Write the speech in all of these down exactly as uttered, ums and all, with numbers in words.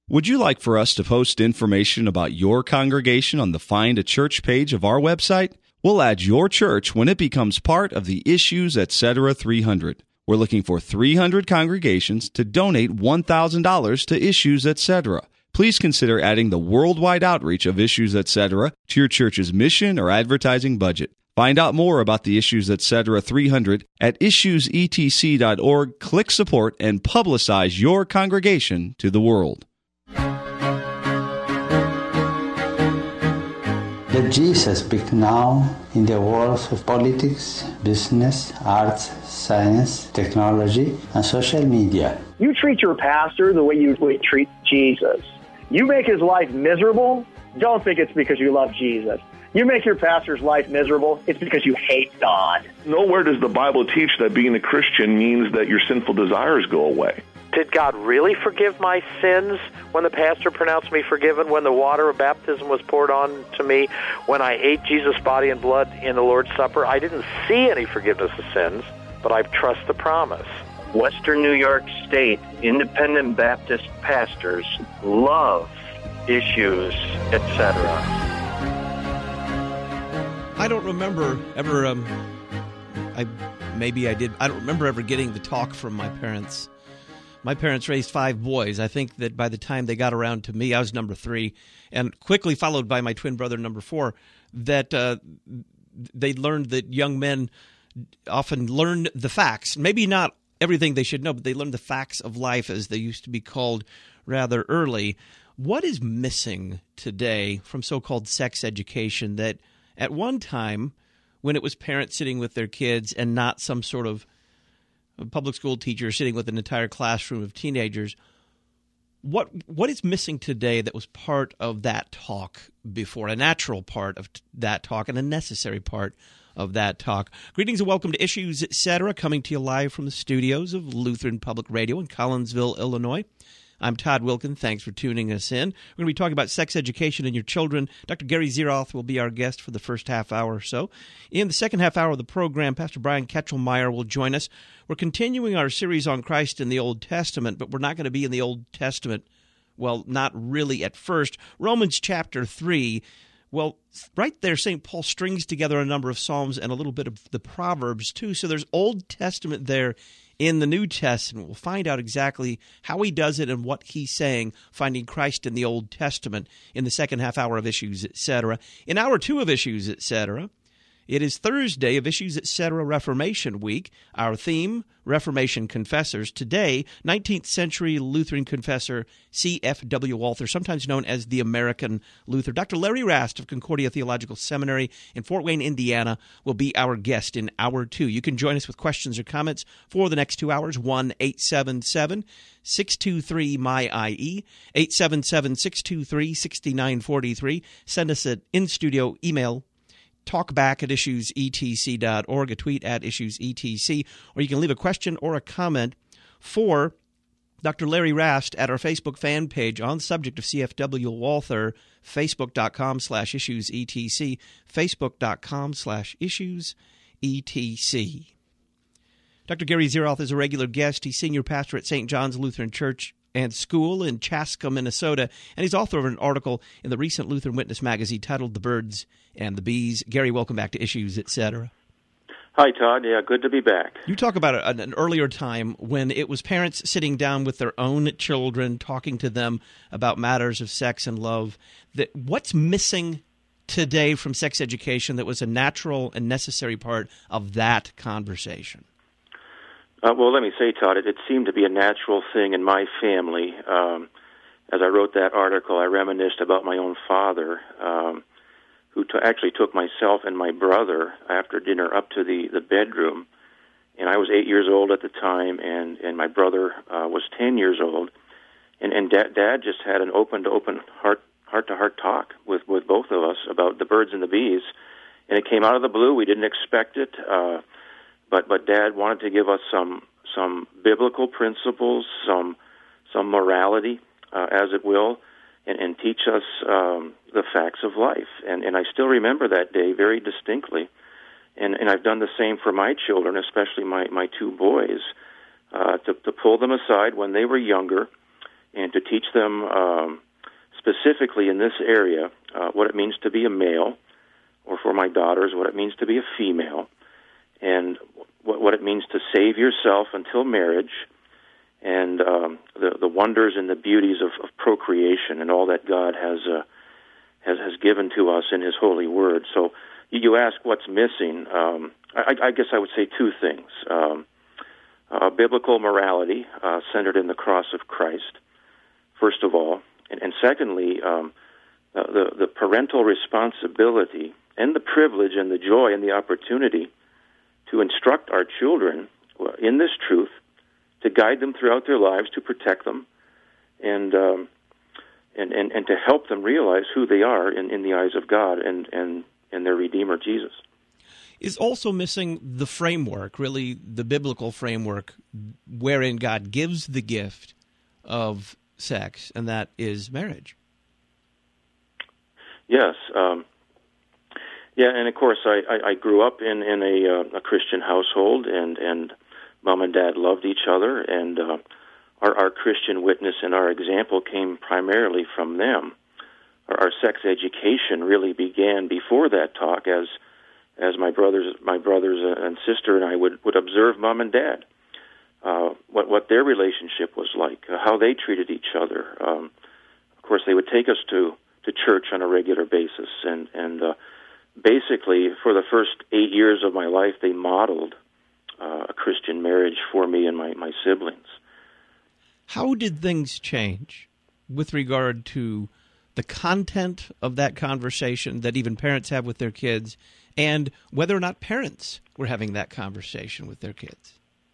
Would you like for us to post information about your congregation on the Find a Church page of our website? We'll add your church when it becomes part of the Issues Etc. three hundred. We're looking for three hundred congregations to donate one thousand dollars to Issues Etc. Please consider adding the worldwide outreach of Issues Etc. to your church's mission or advertising budget. Find out more about the Issues Etc. three hundred at issues e t c dot org. Click support and publicize your congregation to the world. Let Jesus speak now in the worlds of politics, business, arts, science, technology, and social media. You treat your pastor the way you would treat Jesus. You make his life miserable, don't think it's because you love Jesus. You make your pastor's life miserable, it's because you hate God. Nowhere does the Bible teach that being a Christian means that your sinful desires go away. Did God really forgive my sins when the pastor pronounced me forgiven, when the water of baptism was poured on to me, when I ate Jesus' body and blood in the Lord's Supper? I didn't see any forgiveness of sins, but I trust the promise. Western New York State Independent Baptist pastors love Issues, et cetera. I don't remember ever, um, I maybe I did, I don't remember ever getting the talk from my parents. My parents raised five boys. I think that by the time they got around to me, I was number three, and quickly followed by my twin brother, number four, that uh, they learned that young men often learn the facts. Maybe not everything they should know, but they learn the facts of life, as they used to be called, rather early. What is missing today from so-called sex education that at one time, when it was parents sitting with their kids and not some sort of a public school teacher sitting with an entire classroom of teenagers, what what is missing today that was part of that talk before, a natural part of t- that talk and a necessary part of that talk? Greetings and welcome to Issues, et cetera, coming to you live from the studios of Lutheran Public Radio in Collinsville, Illinois. I'm Todd Wilkin. Thanks for tuning us in. We're going to be talking about sex education in your children. Doctor Gary Zeroth will be our guest for the first half hour or so. In the second half hour of the program, Pastor Brian Ketchelmeyer will join us. We're continuing our series on Christ in the Old Testament, but we're not going to be in the Old Testament, well, not really at first. Romans chapter three, well, right there, Saint Paul strings together a number of Psalms and a little bit of the Proverbs, too. So there's Old Testament there in the New Testament. We'll find out exactly how he does it and what he's saying, finding Christ in the Old Testament in the second half hour of Issues, et cetera. In hour two of Issues, et cetera, it is Thursday of Issues, et cetera. Reformation Week. Our theme, Reformation Confessors. Today, nineteenth century Lutheran confessor C F W Walther, sometimes known as the American Luther. Doctor Larry Rast of Concordia Theological Seminary in Fort Wayne, Indiana, will be our guest in hour two. You can join us with questions or comments for the next two hours. one eight seven seven, six two three, M Y I E, eight seven seven, six two three, six nine four three. Send us an in-studio email, talkback at issues e t c dot org, a tweet at issues e t c, or you can leave a question or a comment for Doctor Larry Rast at our Facebook fan page on the subject of C F W Walther, facebook.com slash issues etc, facebook.com slash issues etc. Doctor Gary Zeroth is a regular guest. He's senior pastor at Saint John's Lutheran Church and School in Chaska, Minnesota, and he's author of an article in the recent Lutheran Witness magazine titled The Birds and the Bees. Gary, welcome back to Issues, et cetera. Hi, Todd. Yeah, good to be back. You talk about an, an earlier time when it was parents sitting down with their own children, talking to them about matters of sex and love. That what's missing today from sex education that was a natural and necessary part of that conversation? Uh, well, let me say, Todd, it, it seemed to be a natural thing in my family. Um, as I wrote that article, I reminisced about my own father, um, who t- actually took myself and my brother after dinner up to the, the bedroom. And I was eight years old at the time, and, and my brother uh, was ten years old. And, and Dad, Dad just had an open-to-open, heart, heart-to-heart talk with, with both of us about the birds and the bees. And it came out of the blue. We didn't expect it. Uh, But but Dad wanted to give us some some biblical principles, some some morality, uh, as it will, and, and teach us um, the facts of life. And and I still remember that day very distinctly. And and I've done the same for my children, especially my, my two boys, uh, to to pull them aside when they were younger, and to teach them um, specifically in this area uh, what it means to be a male, or for my daughters, what it means to be a female, and what, what it means to save yourself until marriage, and um, the, the wonders and the beauties of, of procreation and all that God has, uh, has has given to us in His holy word. So you ask what's missing. Um, I, I guess I would say two things. Um, uh, biblical morality uh, centered in the cross of Christ, first of all. And, and secondly, um, the, the parental responsibility and the privilege and the joy and the opportunity to instruct our children in this truth, to guide them throughout their lives, to protect them, and um, and, and and to help them realize who they are in, in the eyes of God and, and, and their Redeemer, Jesus. Is also missing the framework, really the biblical framework, wherein God gives the gift of sex, and that is marriage. Yes. Um, yeah, and of course, I, I, I grew up in, in a, uh, a Christian household, and, and Mom and Dad loved each other, and uh, our, our Christian witness and our example came primarily from them. Our, our sex education really began before that talk, as as my brothers, my brothers and sister and I would, would observe Mom and Dad, uh, what what their relationship was like, uh, how they treated each other. Um, of course, they would take us to, to church on a regular basis, and and uh, basically for the first eight years of my life, they modeled uh, a Christian marriage for me and my, my siblings. How did things change with regard to the content of that conversation that even parents have with their kids, and whether or not parents were having that conversation with their kids?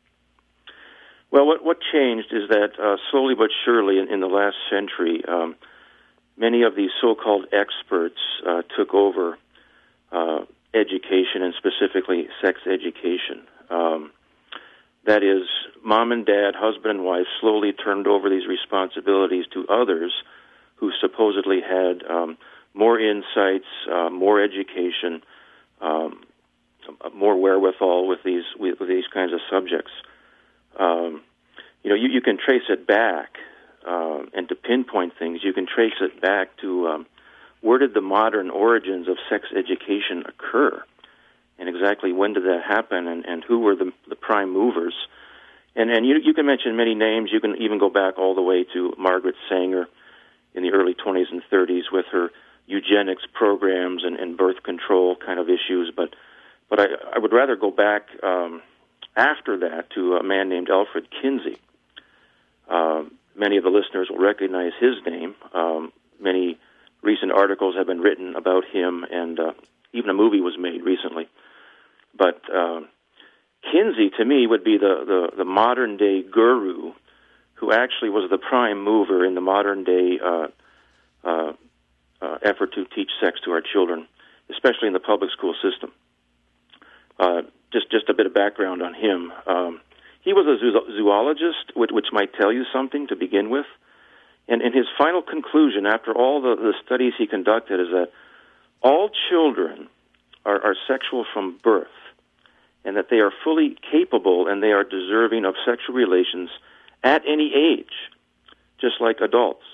Well, what what changed is that uh, slowly but surely in, in the last century, um, many of these so-called experts uh, took over uh, education, and specifically sex education. Um, that is, mom and dad, husband and wife, slowly turned over these responsibilities to others who supposedly had um, more insights, uh, more education, um, more wherewithal with these with, with these kinds of subjects. Um, you know, you, you can trace it back, uh, and to pinpoint things, you can trace it back to um, where did the modern origins of sex education occur, and exactly when did that happen, and, and who were the, the prime movers. And, and you, you can mention many names. You can even go back all the way to Margaret Sanger in the early twenties and thirties with her eugenics programs and, and birth control kind of issues. But but I, I would rather go back um, after that to a man named Alfred Kinsey. Uh, many of the listeners will recognize his name. Um, many recent articles have been written about him, and uh, even a movie was made recently. But uh, Kinsey, to me, would be the, the, the modern-day guru who actually was the prime mover in the modern-day uh, uh, uh, effort to teach sex to our children, especially in the public school system. Uh, just just a bit of background on him. Um, he was a zoo- zoologist, which, which might tell you something to begin with. And, and his final conclusion, after all the, the studies he conducted, is that all children are, are sexual from birth, and that they are fully capable and they are deserving of sexual relations at any age, just like adults.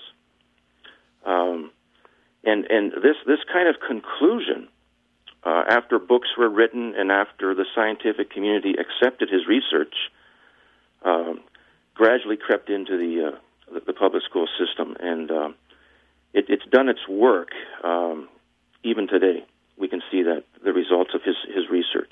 Um, and and this this kind of conclusion, uh, after books were written and after the scientific community accepted his research, um, gradually crept into the, uh, the the public school system, and um, it, it's done its work. Um, even today, we can see that the results of his his research.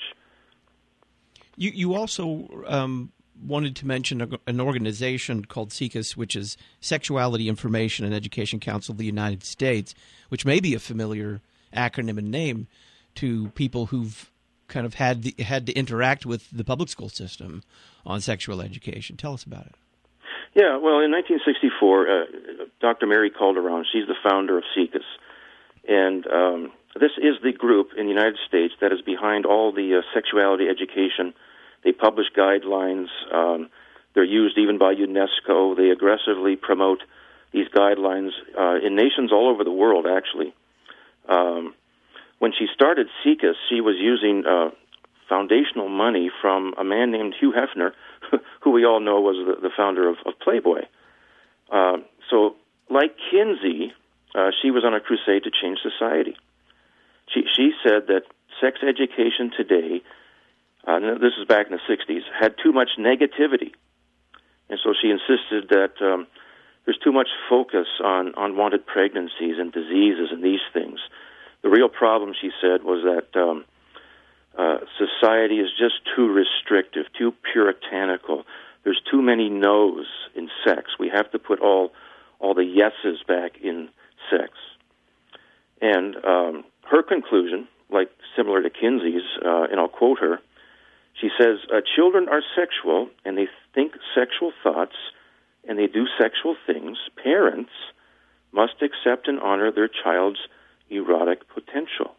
You you also um, wanted to mention an organization called SIECUS, which is Sexuality Information and Education Council of the United States, which may be a familiar acronym and name to people who've kind of had the, had to interact with the public school system on sexual education. Tell us about it. Yeah, well, in nineteen sixty-four, uh, Doctor Mary Calderon, she's the founder of SIECUS, and um, this is the group in the United States that is behind all the uh, sexuality education. They publish guidelines. Um, they're used even by UNESCO. They aggressively promote these guidelines uh, in nations all over the world, actually. Um, when she started SIECUS, she was using uh, foundational money from a man named Hugh Hefner, who we all know was the, the founder of, of Playboy. Uh, so, like Kinsey, uh, she was on a crusade to change society. She she said that sex education today, uh, this is back in the sixties, had too much negativity. And so she insisted that um, there's too much focus on unwanted pregnancies and diseases and these things. The real problem, she said, was that um, uh, society is just too restrictive, too puritanical. There's too many no's in sex. We have to put all all the yeses back in sex. And um, her conclusion, like similar to Kinsey's, uh, and I'll quote her, she says, uh, children are sexual, and they think sexual thoughts, and they do sexual things. Parents must accept and honor their child's erotic potential.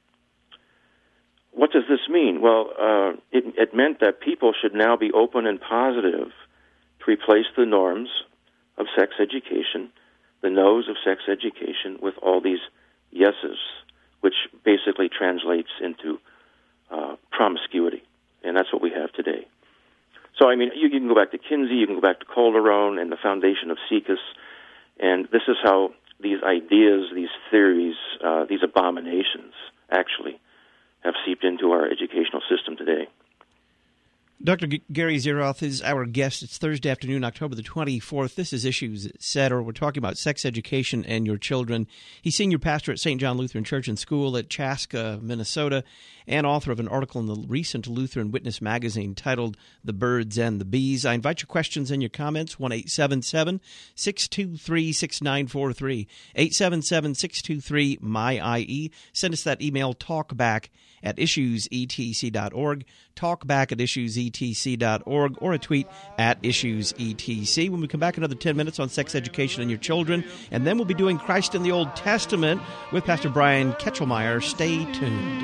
What does this mean? Well, uh, it, it meant that people should now be open and positive to replace the norms of sex education, the no's of sex education, with all these yeses, which basically translates into uh, promiscuity. And that's what we have today. So, I mean, you, you can go back to Kinsey, you can go back to Calderon and the foundation of Sikas, and this is how these ideas, these theories, uh, these abominations actually have seeped into our educational system today. Doctor G- Gary Zeroth is our guest. It's Thursday afternoon, October the twenty-fourth. This is Issues, et cetera. We're talking about sex education and your children. He's senior pastor at Saint John Lutheran Church and School at Chaska, Minnesota, and author of an article in the recent Lutheran Witness magazine titled The Birds and the Bees. I invite your questions and your comments, one eight seven seven, six two three, six nine four three, eight seven seven, six two three, M Y I E. Send us that email, talkback at issues e t c dot org, talkback at issues e t c dot org, or a tweet at issues e t c. When we come back, another ten minutes on sex education and your children, and then we'll be doing Christ in the Old Testament with Pastor Brian Ketchelmeyer. Stay tuned.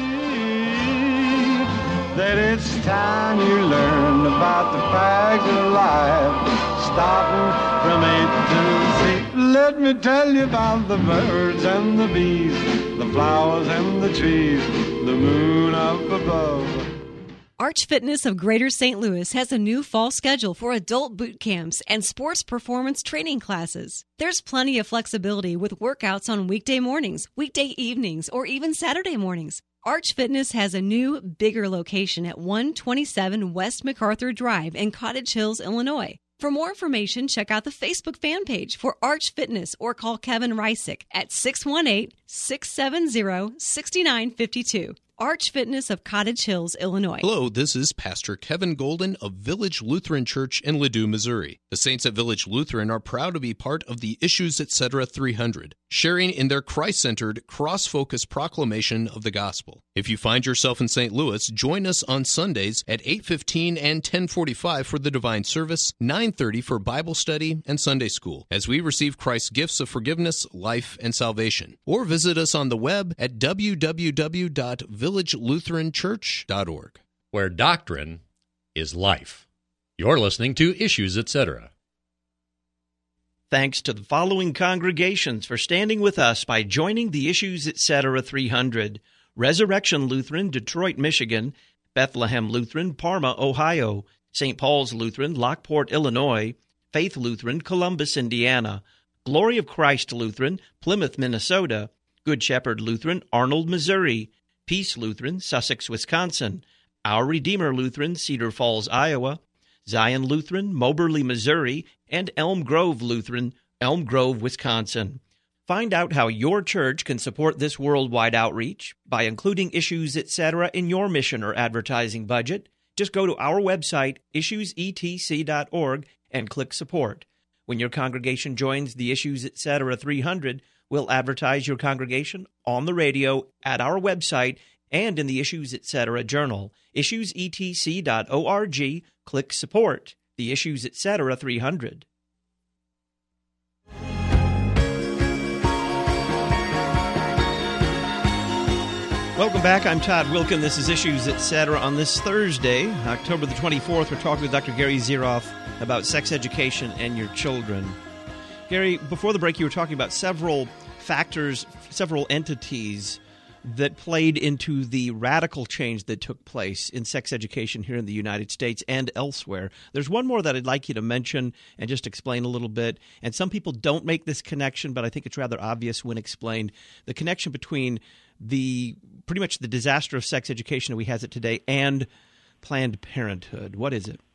That it's time you learn about the facts of life, starting from A to Z. Let me tell you about the birds and the bees, the flowers and the trees, the moon up above. Arch Fitness of Greater Saint Louis has a new fall schedule for adult boot camps and sports performance training classes. There's plenty of flexibility with workouts on weekday mornings, weekday evenings, or even Saturday mornings. Arch Fitness has a new, bigger location at one twenty-seven West MacArthur Drive in Cottage Hills, Illinois. For more information, check out the Facebook fan page for Arch Fitness or call Kevin Reisick at six one eight, six seven zero, six nine five two. Arch Fitness of Cottage Hills, Illinois. Hello, this is Pastor Kevin Golden of Village Lutheran Church in Ladue, Missouri. The saints at Village Lutheran are proud to be part of the Issues, et cetera three hundred, sharing in their Christ-centered, cross-focused proclamation of the gospel. If you find yourself in Saint Louis, join us on Sundays at eight fifteen and ten forty-five for the divine service, nine thirty for Bible study and Sunday school, as we receive Christ's gifts of forgiveness, life, and salvation. Or visit us on the web at w w w dot village lutheran church dot org. Where doctrine is life. You're listening to Issues, et cetera. Thanks to the following congregations for standing with us by joining the Issues, et cetera three hundred. Resurrection Lutheran, Detroit, Michigan; Bethlehem Lutheran, Parma, Ohio; Saint Paul's Lutheran, Lockport, Illinois; Faith Lutheran, Columbus, Indiana; Glory of Christ Lutheran, Plymouth, Minnesota; Good Shepherd Lutheran, Arnold, Missouri; Peace Lutheran, Sussex, Wisconsin; Our Redeemer Lutheran, Cedar Falls, Iowa; Zion Lutheran, Moberly, Missouri; and Elm Grove Lutheran, Elm Grove, Wisconsin. Find out how your church can support this worldwide outreach by including Issues, et cetera in your mission or advertising budget. Just go to our website, issues e t c dot org, and click Support. When your congregation joins the Issues, et cetera three hundred, we'll advertise your congregation on the radio, at our website, and in the Issues, et cetera journal. issues e t c dot org, click Support. The Issues, et cetera three hundred. Welcome back. I'm Todd Wilkin. This is Issues, et cetera. On this Thursday, October the twenty-fourth, we're talking with Doctor Gary Zeroth about sex education and your children. Gary, before the break, you were talking about several factors, several entities that played into the radical change that took place in sex education here in the United States and elsewhere. There's one more that I'd like you to mention and just explain a little bit. And some people don't make this connection, but I think it's rather obvious when explained. The connection between the pretty much the disaster of sex education that we has it today and Planned Parenthood. What is it?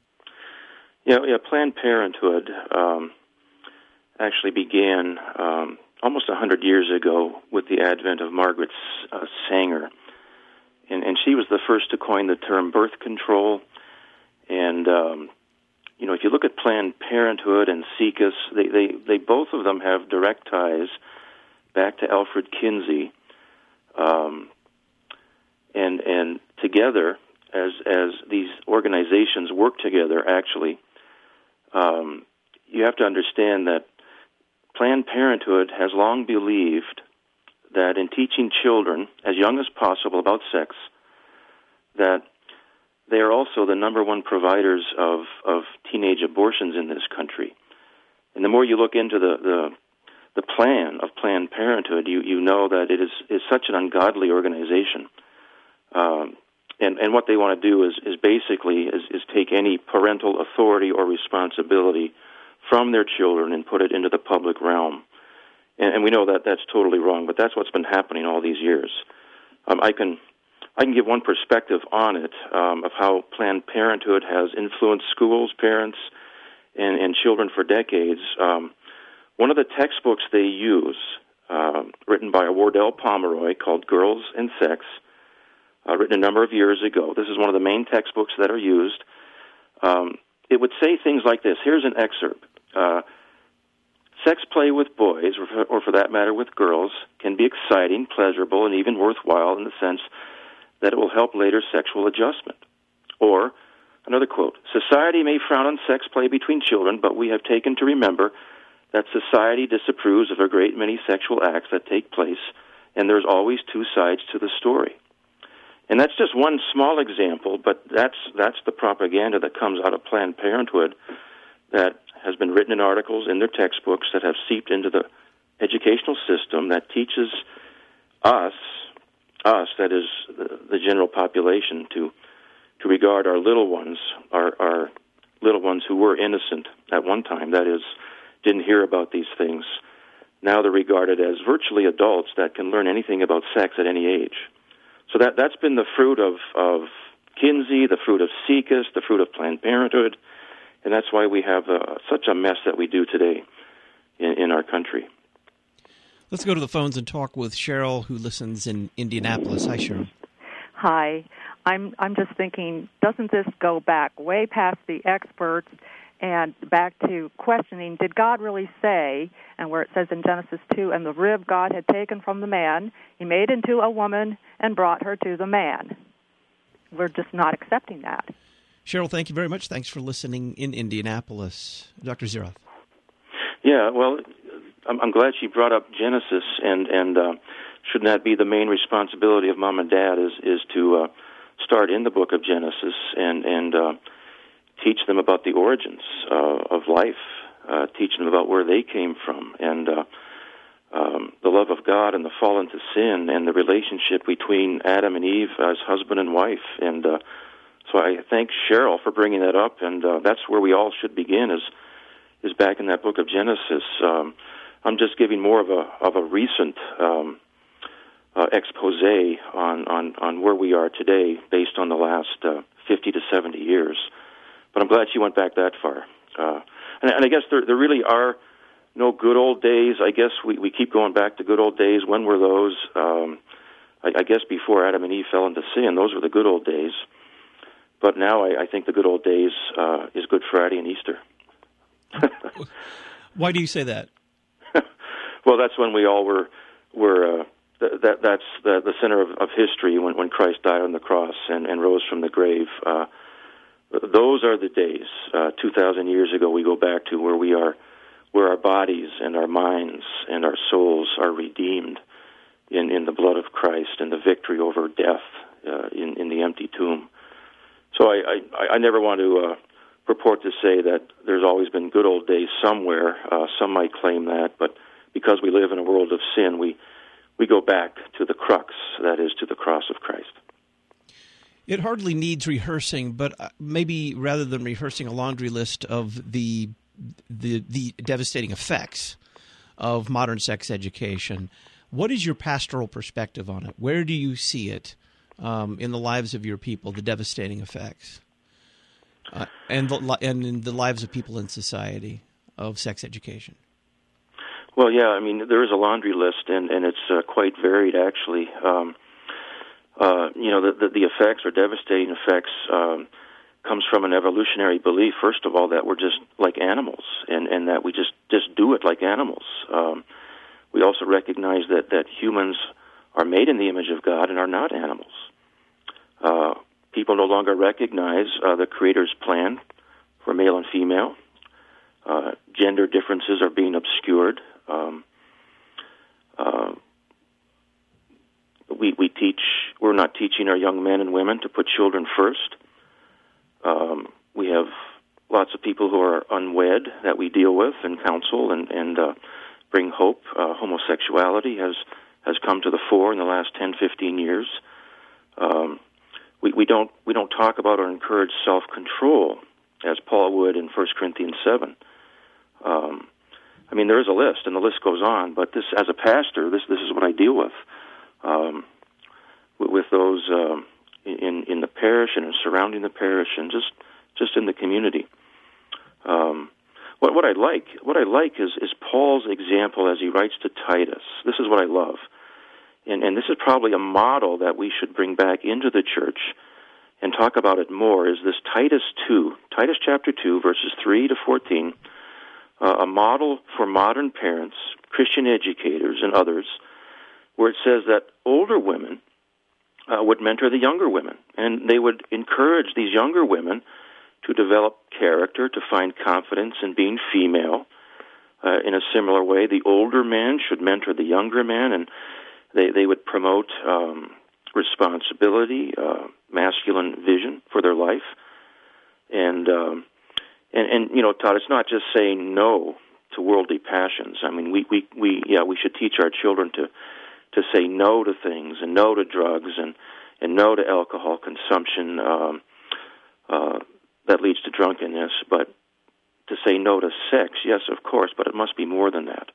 Yeah, yeah. Planned Parenthood um, actually began um, almost a hundred years ago with the advent of Margaret uh, Sanger, and, and she was the first to coin the term birth control. And um, you know, if you look at Planned Parenthood and SIECUS, they, they they both of them have direct ties back to Alfred Kinsey, um, and and together as as these organizations work together, actually, um, you have to understand that Planned Parenthood has long believed that in teaching children as young as possible about sex, that they are also the number one providers of, of teenage abortions in this country. And the more you look into the, the, the plan of Planned Parenthood, you, you know that it is, is such an ungodly organization. Um, and, and what they want to do is, is basically is, is take any parental authority or responsibility from their children and put it into the public realm. And, and we know that that's totally wrong, but that's what's been happening all these years. Um, I can I can give one perspective on it, um, of how Planned Parenthood has influenced schools, parents, and, and children for decades. Um, one of the textbooks they use, uh, written by a Wardell Pomeroy, called Girls and Sex, uh, written a number of years ago. This is one of the main textbooks that are used. Um, it would say things like this. Here's an excerpt. Uh, sex play with boys, or for, or for that matter with girls, can be exciting, pleasurable, and even worthwhile in the sense that it will help later sexual adjustment. Or, another quote, society may frown on sex play between children, but we have taken to remember that society disapproves of a great many sexual acts that take place, and there's always two sides to the story. And that's just one small example, but that's that's the propaganda that comes out of Planned Parenthood that has been written in articles in their textbooks that have seeped into the educational system that teaches us, us, that is the, the general population, to to regard our little ones, our, our little ones who were innocent at one time, that is, didn't hear about these things. Now they're regarded as virtually adults that can learn anything about sex at any age. So that, that's been the fruit of, of Kinsey, the fruit of SIECUS, the fruit of Planned Parenthood, and that's why we have uh, such a mess that we do today in, in our country. Let's go to the phones and talk with Cheryl, who listens in Indianapolis. Hi, Cheryl. Hi. I'm I'm just thinking, doesn't this go back way past the experts and back to questioning, did God really say, and where it says in Genesis two, and the rib God had taken from the man, he made into a woman and brought her to the man. We're just not accepting that. Cheryl, thank you very much. Thanks for listening in Indianapolis. Doctor Zeroth. Yeah, well, I'm, I'm glad she brought up Genesis, and, and uh, shouldn't that be the main responsibility of mom and dad is, is to uh, start in the book of Genesis and, and uh, teach them about the origins uh, of life, uh, teach them about where they came from, and uh, um, the love of God and the fall into sin and the relationship between Adam and Eve as husband and wife. And uh, so I thank Cheryl for bringing that up, and uh, that's where we all should begin, is is back in that book of Genesis. Um, I'm just giving more of a of a recent um, uh, expose on, on, on where we are today based on the last uh, fifty to seventy years. But I'm glad she went back that far. Uh, and, and I guess there, there really are no good old days. I guess we, we keep going back to good old days. When were those? Um, I, I guess before Adam and Eve fell into sin, those were the good old days. But now I, I think the good old days uh, is Good Friday and Easter. Why do you say that? Well, that's when we all were were uh, th- that that's the, the center of, of history, when, when Christ died on the cross and, and rose from the grave. Uh, those are the days. Uh, Two thousand years ago, we go back to where we are, where our bodies and our minds and our souls are redeemed in, in the blood of Christ and the victory over death uh, in, in the empty tomb. So I, I, I never want to uh, purport to say that there's always been good old days somewhere. Uh, some might claim that, but because we live in a world of sin, we we go back to the crux, that is, to the cross of Christ. It hardly needs rehearsing, but maybe rather than rehearsing a laundry list of the the, the devastating effects of modern sex education, what is your pastoral perspective on it? Where do you see it um, in the lives of your people, the devastating effects, uh, and the, and in the lives of people in society of sex education? Well, yeah, I mean, there is a laundry list, and, and it's uh, quite varied, actually. Um, uh, you know, the, the, the effects or devastating effects um, comes from an evolutionary belief, first of all, that we're just like animals, and, and that we just, just do it like animals. Um, we also recognize that, that humans are made in the image of God and are not animals. Uh, people no longer recognize uh, the Creator's plan for male and female. Uh, gender differences are being obscured. Um, uh, we we teach. We're not teaching our young men and women to put children first. Um, we have lots of people who are unwed that we deal with and counsel and and uh, bring hope. Uh, homosexuality has has come to the fore in the last ten, fifteen years. Um, we we don't we don't talk about or encourage self-control as Paul would in First Corinthians seven. Um, I mean, there is a list, and the list goes on. But this, as a pastor, this this is what I deal with, um, with, with those um, in in the parish and surrounding the parish, and just just in the community. Um, what what I like, what I like is is Paul's example as he writes to Titus. This is what I love, and and this is probably a model that we should bring back into the church and talk about it more. Is this Titus two, Titus chapter two, verses three to fourteen. Uh, a model for modern parents, Christian educators, and others, where it says that older women uh, would mentor the younger women, and they would encourage these younger women to develop character, to find confidence in being female. Uh, in a similar way, the older man should mentor the younger man, and they, they would promote um, responsibility, uh, masculine vision for their life, and um, And, and you know, Todd, it's not just saying no to worldly passions. I mean, we, we, we yeah, we should teach our children to, to say no to things, and no to drugs, and, and no to alcohol consumption um, uh, that leads to drunkenness. But to say no to sex, yes, of course, but it must be more than that.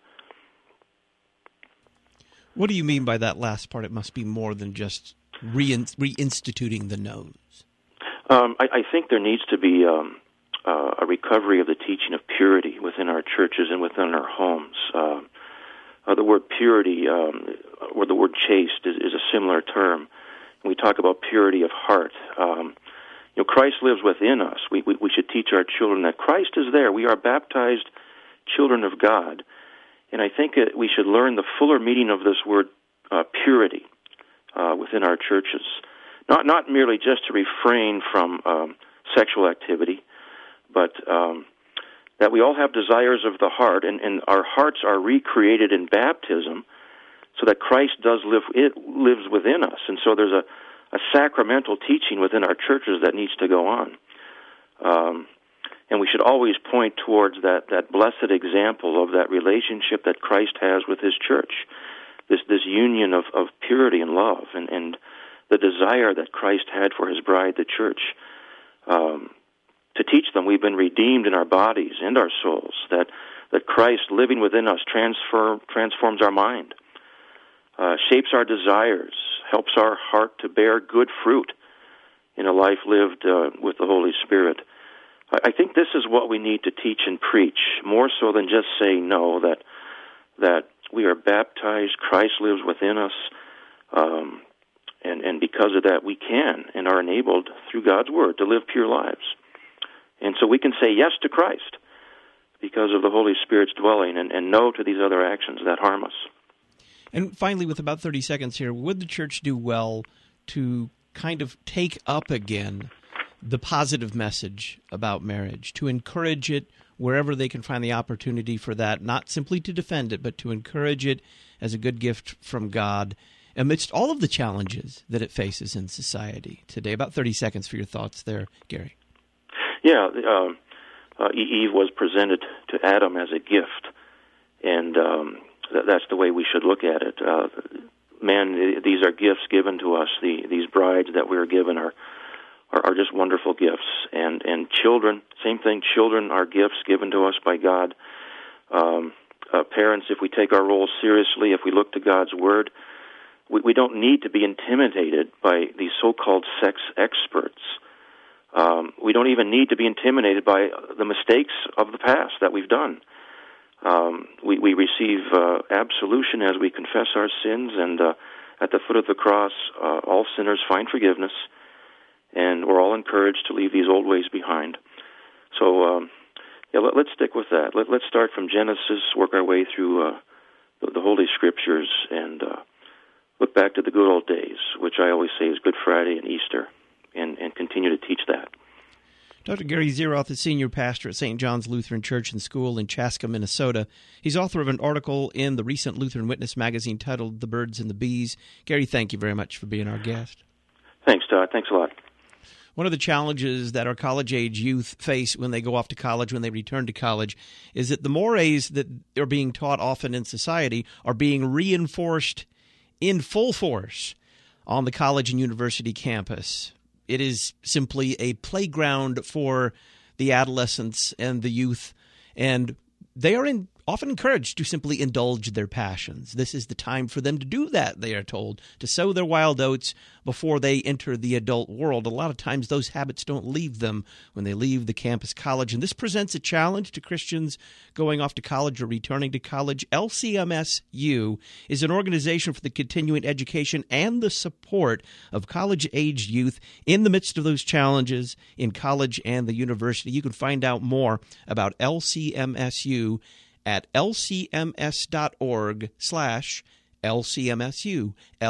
What do you mean by that last part? It must be more than just rein, reinstituting the no's. Um, I, I think there needs to be Um, Uh, a recovery of the teaching of purity within our churches and within our homes. Uh, uh, the word purity, um, or the word chaste, is, is a similar term. When we talk about purity of heart, um, you know, Christ lives within us. We, we, we should teach our children that Christ is there. We are baptized children of God. And I think it, we should learn the fuller meaning of this word uh, purity uh, within our churches. Not, not merely just to refrain from um, sexual activity, but um, that we all have desires of the heart, and, and our hearts are recreated in baptism so that Christ does live, it lives within us. And so there's a, a sacramental teaching within our churches that needs to go on. Um, and we should always point towards that, that blessed example of that relationship that Christ has with his church, this this union of, of purity and love, and, and the desire that Christ had for his bride, the church. Um, to teach them we've been redeemed in our bodies and our souls, that, that Christ living within us transfer, transforms our mind, uh, shapes our desires, helps our heart to bear good fruit in a life lived uh, with the Holy Spirit. I, I think this is what we need to teach and preach, more so than just say no, that, that we are baptized, Christ lives within us, um, and, and because of that we can and are enabled through God's Word to live pure lives. And so we can say yes to Christ because of the Holy Spirit's dwelling, and, and no to these other actions that harm us. And finally, with about thirty seconds here, would the church do well to kind of take up again the positive message about marriage, to encourage it wherever they can find the opportunity for that, not simply to defend it, but to encourage it as a good gift from God amidst all of the challenges that it faces in society today? About thirty seconds for your thoughts there, Gary. Yeah, uh, uh, Eve was presented to Adam as a gift, and um, th- that's the way we should look at it. Uh, man, these are gifts given to us. The, these brides that we are given are, are, are just wonderful gifts. And, and children, same thing, children are gifts given to us by God. Um, uh, parents, if we take our role seriously, if we look to God's Word, we, we don't need to be intimidated by these so-called sex experts. Um, we don't even need to be intimidated by the mistakes of the past that we've done. Um, we, we receive uh, absolution as we confess our sins, and uh, at the foot of the cross, uh, all sinners find forgiveness, and we're all encouraged to leave these old ways behind. So, um, yeah, let, let's stick with that. Let, let's start from Genesis, work our way through uh, the, the Holy Scriptures, and uh, look back to the good old days, which I always say is Good Friday and Easter, and, and continue to teach that. Doctor Gary Zeroth is senior pastor at Saint John's Lutheran Church and School in Chaska, Minnesota. He's author of an article in the recent Lutheran Witness magazine titled The Birds and the Bees. Gary, thank you very much for being our guest. Thanks, Todd. Thanks a lot. One of the challenges that our college-age youth face when they go off to college, when they return to college, is that the mores that are being taught often in society are being reinforced in full force on the college and university campus. It is simply a playground for the adolescents and the youth, and they are in, often encouraged to simply indulge their passions. This is the time for them to do that, they are told, to sow their wild oats before they enter the adult world. A lot of times those habits don't leave them when they leave the campus college, and this presents a challenge to Christians going off to college or returning to college. L C M S U is an organization for the continuing education and the support of college-aged youth in the midst of those challenges in college and the university. You can find out more about L C M S U at lcms.org slash LCMSU,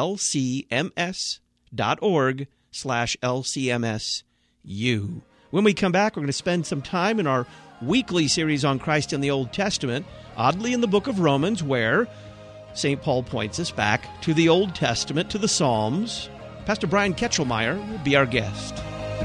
lcms.org slash LCMSU. When we come back, we're going to spend some time in our weekly series on Christ in the Old Testament, oddly in the book of Romans, where Saint Paul points us back to the Old Testament, to the Psalms. Pastor Brian Ketchelmeyer will be our guest.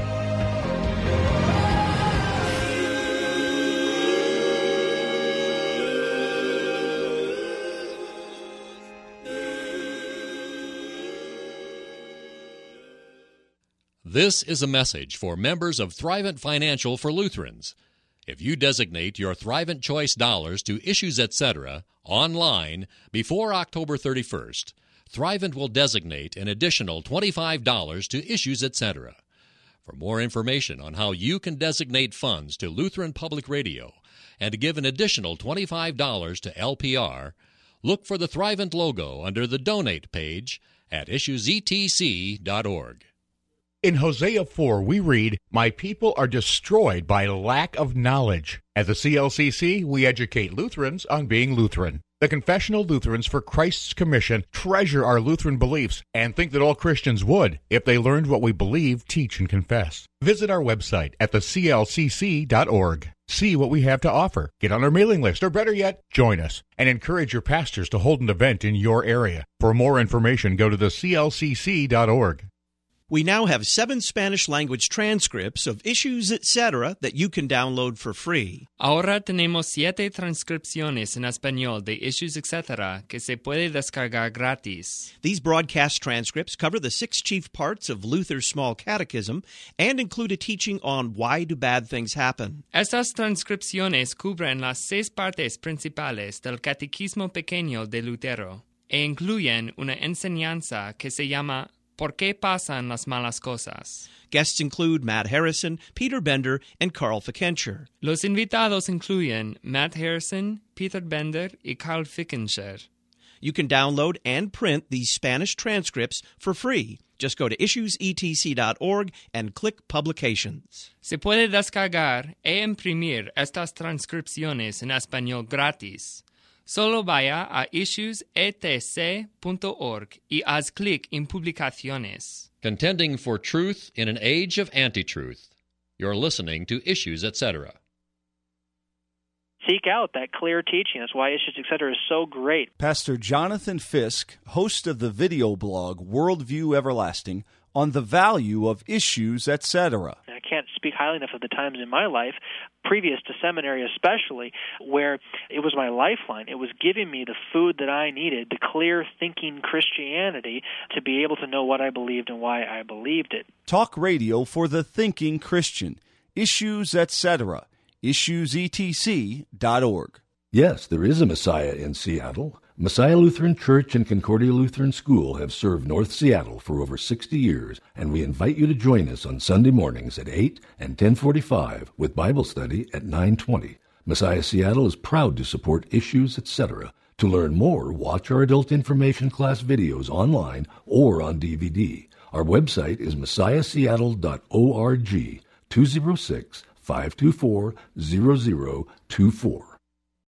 This is a message for members of Thrivent Financial for Lutherans. If you designate your Thrivent Choice dollars to Issues Etc. online before October thirty-first, Thrivent will designate an additional twenty-five dollars to Issues Etc. For more information on how you can designate funds to Lutheran Public Radio and to give an additional twenty-five dollars to L P R, look for the Thrivent logo under the Donate page at issues e t c dot org. In Hosea four, we read, "My people are destroyed by lack of knowledge." At the C L C C, we educate Lutherans on being Lutheran. The Confessional Lutherans for Christ's Commission treasure our Lutheran beliefs and think that all Christians would if they learned what we believe, teach, and confess. Visit our website at the c l c c dot org. See what we have to offer. Get on our mailing list, or better yet, join us, and encourage your pastors to hold an event in your area. For more information, go to the c l c c dot org. We now have seven Spanish-language transcripts of Issues Etc. that you can download for free. Ahora tenemos siete transcripciones en español de Issues Etc. que se puede descargar gratis. These broadcast transcripts cover the six chief parts of Luther's Small Catechism and include a teaching on why do bad things happen. Estas transcripciones cubren las seis partes principales del Catecismo Pequeño de Lutero e incluyen una enseñanza que se llama ¿Por qué pasan las malas cosas? Guests include Matt Harrison, Peter Bender, and Carl Fickenshire. Los invitados incluyen Matt Harrison, Peter Bender, y Carl Fickenshire. You can download and print these Spanish transcripts for free. Just go to issues e t c dot org and click Publications. Se puede descargar e imprimir estas transcripciones en español gratis. Solo vaya a issues e t c dot org y haz clic en Publicaciones. Contending for truth in an age of anti-truth. You're listening to Issues Etc. Seek out that clear teaching. That's why Issues Etc. is so great. Pastor Jonathan Fisk, host of the video blog Worldview Everlasting, on the value of Issues Etc. I can't speak highly enough of the times in my life, previous to seminary especially, where it was my lifeline. It was giving me the food that I needed, the clear thinking Christianity, to be able to know what I believed and why I believed it. Talk radio for the thinking Christian. Issues, et cetera. issues e t c dot org. Yes, there is a Messiah in Seattle. Messiah Lutheran Church and Concordia Lutheran School have served North Seattle for over sixty years, and we invite you to join us on Sunday mornings at eight and ten forty-five with Bible study at nine twenty. Messiah Seattle is proud to support Issues, et cetera. To learn more, watch our adult information class videos online or on D V D. Our website is messiah seattle dot org, two oh six, five two four, zero zero two four.